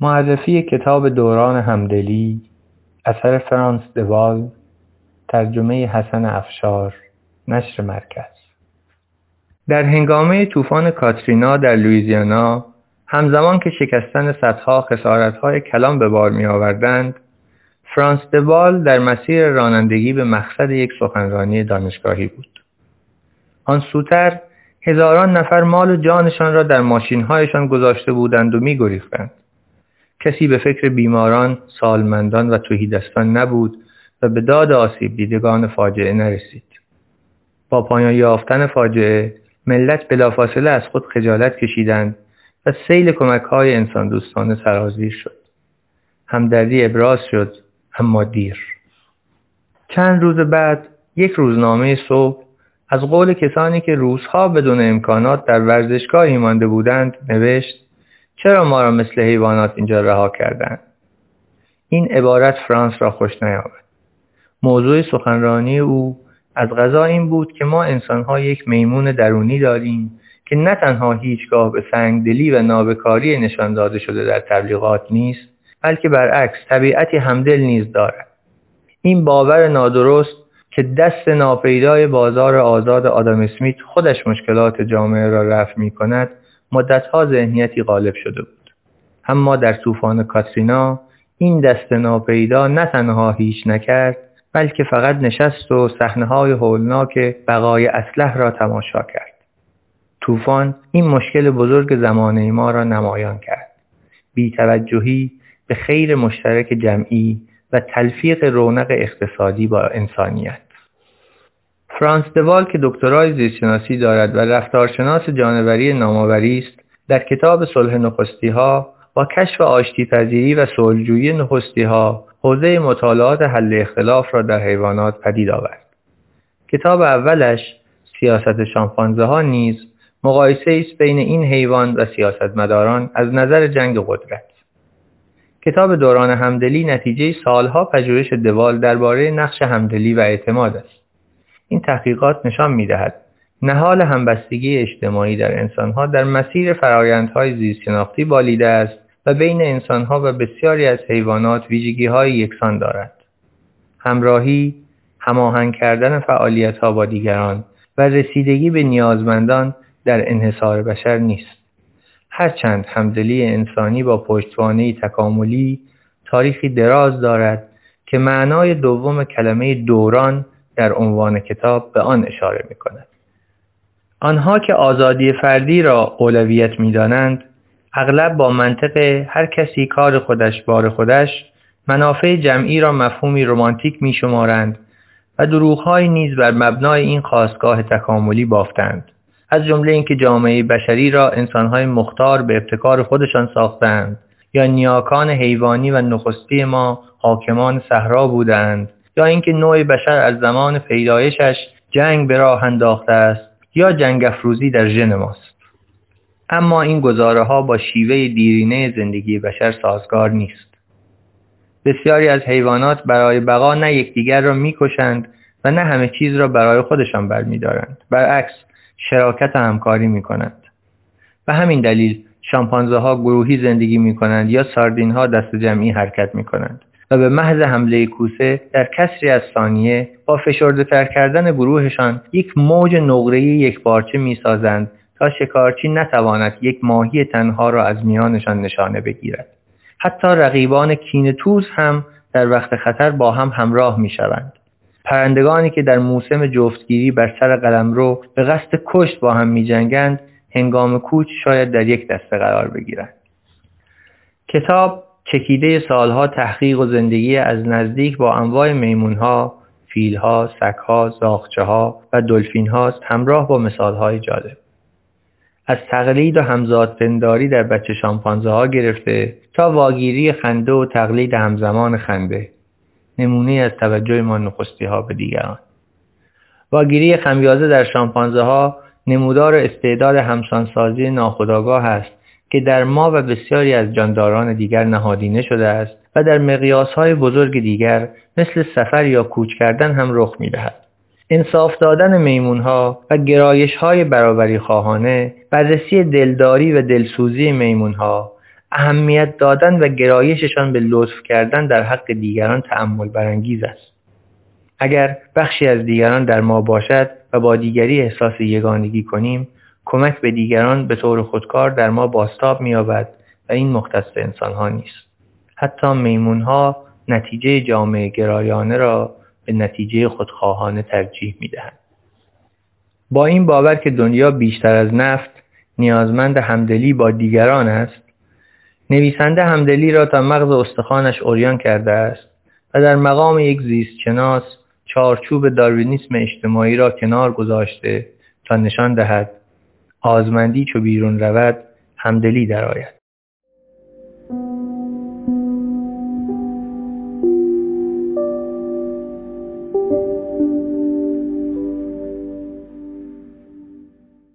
معرفی کتاب دوران همدلی، اثر فرانس دوال، ترجمه حسن افشار، نشر مرکز. در هنگامه طوفان کاترینا در لوئیزیانا، همزمان که شکستن سدها خسارت‌های کلان به بار می‌آوردند، فرانس دوال در مسیر رانندگی به مقصد یک سخنرانی دانشگاهی بود. آن سوتر هزاران نفر مال و جانشان را در ماشین‌هایشان گذاشته بودند و می‌گریختند. کسی به فکر بیماران، سالمندان و تهیدستان نبود و به داد آسیب دیدگان فاجعه نرسید. با پایان یافتن فاجعه، ملت بلافاصله از خود خجالت کشیدند و سیل کمک‌های انسان دوستانه سرازیر شد. همدردی ابراز شد، اما دیر. چند روز بعد، یک روزنامه صبح از قول کسانی که روزها بدون امکانات در ورزشگاهی مانده بودند نوشت: چرا ما را مثل حیوانات اینجا رها کردند؟ این عبارت فرانس را خوش نیامد. موضوع سخنرانی او از قضا این بود که ما انسان‌ها یک میمون درونی داریم که نه تنها هیچگاه به سنگدلی و نابکاری نشان داده شده در تبلیغات نیست، بلکه برعکس طبیعتی همدل نیز دارد. این باور نادرست که دست ناپیدای بازار آزاد آدم اسمیت خودش مشکلات جامعه را رفع می‌کند، مدت‌ها ذهنیتی غالب شده بود. اما در طوفان کاترینا این دست ناپیدا نه تنها هیچ نکرد، بلکه فقط نشست و صحنه‌های هولناک بقای اسلحه را تماشا کرد. طوفان این مشکل بزرگ زمانه ما را نمایان کرد: بی‌توجهی به خیر مشترک جمعی و تلفیق رونق اقتصادی با انسانیت. فرانس دوال که دکترای زیستشناسی دارد و رفتارشناس جانوری نامآوری است، در کتاب صلح نخستی‌ها با کشف آشتی‌پذیری و صلح‌جویی نخستی‌ها حوزه مطالعات حل اختلاف را در حیوانات پدید آورد. کتاب اولش، سیاست شامپانزه‌ها، نیز مقایسه است بین این حیوان و سیاستمداران از نظر جنگ قدرت. کتاب دوران همدلی نتیجه سالها پژوهش دوال درباره نقش همدلی و اعتماد است. این تحقیقات نشان می‌دهد نهال همبستگی اجتماعی در انسان‌ها در مسیر فرآیندهای زیست‌شناختی بالیده است و بین انسان‌ها و بسیاری از حیوانات ویژگی‌های یکسان دارد. همراهی، هماهنگ کردن فعالیت‌ها با دیگران و رسیدگی به نیازمندان در انحصار بشر نیست. هرچند همدلی انسانی با پشتوانه‌ای تکاملی تاریخی دراز دارد که معنای دوم کلمه دوران در عنوان کتاب به آن اشاره می‌کند. آنها که آزادی فردی را اولویت می‌دانند، اغلب با منطق هر کسی کار خودش بار خودش، منافع جمعی را مفهومی رمانتیک می‌شمارند و دروغ‌هایی نیز بر مبنای این خاستگاه تکاملی بافتند، از جمله اینکه جامعه بشری را انسان‌های مختار به ابتکار خودشان ساختند یا نیاکان حیوانی و نخستی ما حاکمان صحرا بودند، یا اینکه نوع بشر از زمان پیدایشش جنگ به راه انداخته است یا جنگ افروزی در ژن ماست. اما این گزاره‌ها با شیوه دیرینه زندگی بشر سازگار نیست. بسیاری از حیوانات برای بقا نه یکدیگر را می‌کشند و نه همه چیز را برای خودشان برمی‌دارند. برعکس، شراکت و همکاری می‌کنند. به همین دلیل شامپانزه‌ها گروهی زندگی می‌کنند یا ساردین‌ها دست جمعی حرکت می‌کنند و به محض حمله کوسه در کسری از ثانیه با فشرده‌تر کردن گروهشان یک موج نقره‌ای یکپارچه می‌سازند تا شکارچی نتواند یک ماهی تنها را از میانشان نشانه بگیرد. حتی رقیبان کینه‌توز هم در وقت خطر با هم همراه می‌شوند. پرندگانی که در موسم جفتگیری بر سر قلمرو به قصد کشت با هم می‌جنگند، هنگام کوچ شاید در یک دسته قرار بگیرند. کتاب چکیده سالها تحقیق و زندگی از نزدیک با انواع میمون‌ها، فیل‌ها، سگ‌ها، زاغچه‌ها و دلفین‌هاست، همراه با مثال‌های جالب. از تقلید و همزادپنداری در بچه شامپانزه‌ها گرفته تا واگیری خنده و تقلید همزمان خنده، نمونه از توجه ما نخستی‌ها به دیگران. واگیری خمیازه در شامپانزه‌ها نمودار استعداد همسانسازی ناخودآگاه است که در ما و بسیاری از جانداران دیگر نهادینه شده است و در مقیاس‌های بزرگ دیگر مثل سفر یا کوچ کردن هم رخ می‌دهد. انصاف دادن میمون‌ها و گرایش‌های برابری خواهانه، بررسی دلداری و دلسوزی میمون‌ها، اهمیت دادن و گرایششان به لطف کردن در حق دیگران تأمل برانگیز است. اگر بخشی از دیگران در ما باشد و با دیگری احساس یگانگی کنیم، کمک به دیگران به طور خودکار در ما بازتاب می‌یابد و این مختص انسان‌ها نیست. حتی میمون‌ها نتیجه جامعه گرایانه را به نتیجه خودخواهانه ترجیح می‌دهند. با این باور که دنیا بیشتر از نفت نیازمند همدلی با دیگران است، نویسنده همدلی را تا مغز استخوانش عریان کرده است و در مقام یک زیستشناس چارچوب داروینیسم اجتماعی را کنار گذاشته تا نشان دهد آزمندی چو بیرون رود همدلی درآید.